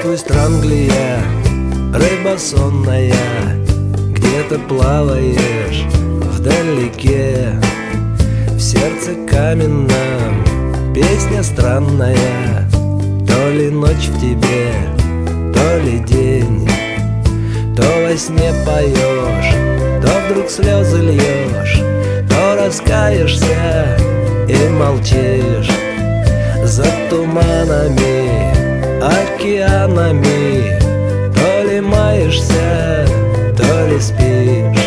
Здравствуй, Странглия, рыба сонная, где ты плаваешь вдалеке. В сердце каменном песня странная, то ли ночь в тебе, то ли день. То во сне поешь, то вдруг слезы льешь, то раскаешься и молчишь. За туманами, океанами, то ли маешься, то ли спишь.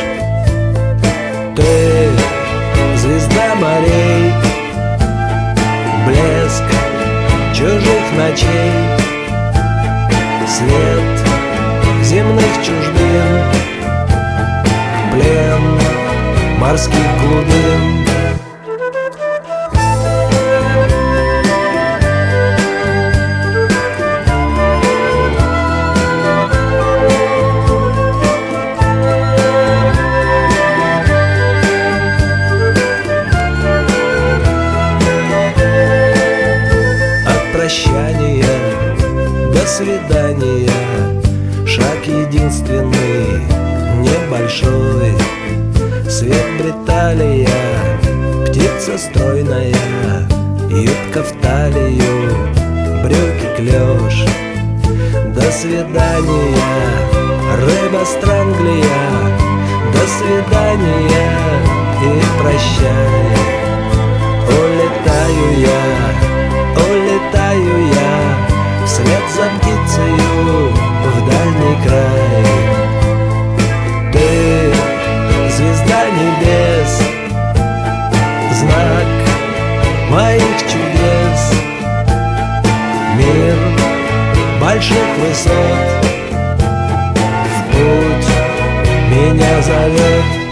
Ты звезда морей, блеск чужих ночей, свет земных чужбин, плен морских глубин. Прощания, до свидания, шаг единственный, небольшой. Свет Бриталия, птица стройная, юбка в талию, брюки клеш. До свидания, рыба Странглия, до свидания и прощай. Улетаю я вслед за птицею в дальний край. Ты звезда небес, знак моих чудес. Мир больших высот в путь меня зовет.